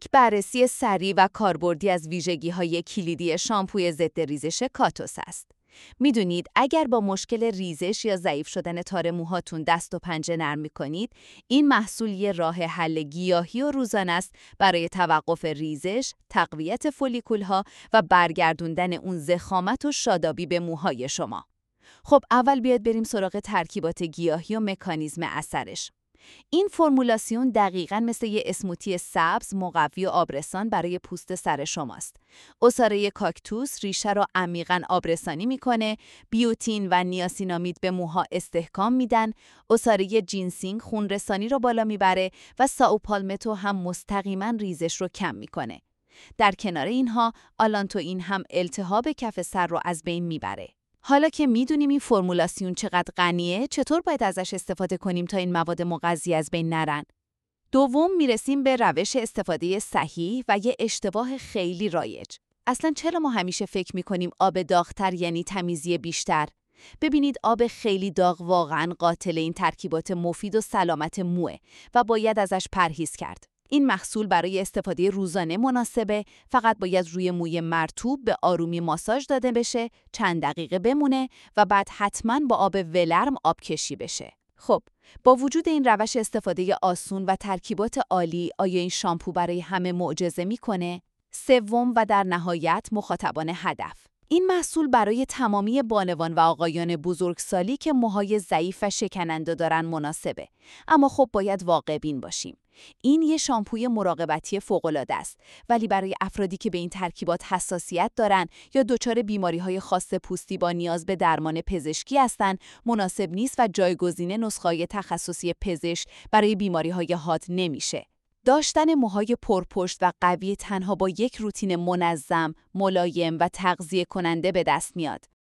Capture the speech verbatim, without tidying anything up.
یک بررسی سریع و کاربردی از ویژگی‌های کلیدی شامپوی ضد ریزش کاتوس است. میدونید اگر با مشکل ریزش یا ضعیف شدن تار موهاتون دست و پنجه نرم می‌کنید، این محصول یه راه حل گیاهی و روزانه است برای توقف ریزش، تقویت فولیکول‌ها و برگردوندن اون ضخامت و شادابی به موهای شما. خب اول بیاید بریم سراغ ترکیبات گیاهی و مکانیزم اثرش. این فرمولاسیون دقیقاً مثل یه اسموتی سبز، مقوی و آبرسان برای پوست سر شماست. عصاره کاکتوس ریشه رو عمیقاً آبرسانی میکنه، بیوتین و نیاسینامید به موها استحکام میدن، عصاره جینسینگ خونرسانی رو بالا میبره و سائوپالمتو هم مستقیماً ریزش رو کم میکنه. در کنار اینها، آلانتوئین هم التهاب کف سر رو از بین میبره. حالا که میدونیم این فرمولاسیون چقدر غنیه، چطور باید ازش استفاده کنیم تا این مواد مغذی از بین نرن؟ دوم میرسیم به روش استفاده صحیح و یه اشتباه خیلی رایج. اصلاً چرا ما همیشه فکر میکنیم آب داغ‌تر یعنی تمیزی بیشتر؟ ببینید آب خیلی داغ واقعاً قاتل این ترکیبات مفید و سلامت موه و باید ازش پرهیز کرد. این محصول برای استفاده روزانه مناسبه، فقط باید روی موی مرطوب به آرومی ماساژ داده بشه، چند دقیقه بمونه و بعد حتماً با آب ولرم آب کشی بشه. خب، با وجود این روش استفاده آسون و ترکیبات عالی، آیا این شامپو برای همه معجزه میکنه؟ سوم و در نهایت مخاطبان هدف. این محصول برای تمامی بانوان و آقایان بزرگسالی که موهای ضعیف و شکننده دارن مناسبه. اما خب باید واقع بین باشیم. این یه شامپوی مراقبتی فوق‌العاده است، ولی برای افرادی که به این ترکیبات حساسیت دارن یا دچار بیماری‌های خاص پوستی با نیاز به درمان پزشکی هستن، مناسب نیست و جایگزین نسخه‌های تخصصی پزشک برای بیماری‌های حاد نمیشه. داشتن موهای پرپشت و قوی تنها با یک روتین منظم، ملایم و تغذیه کننده به دست میاد.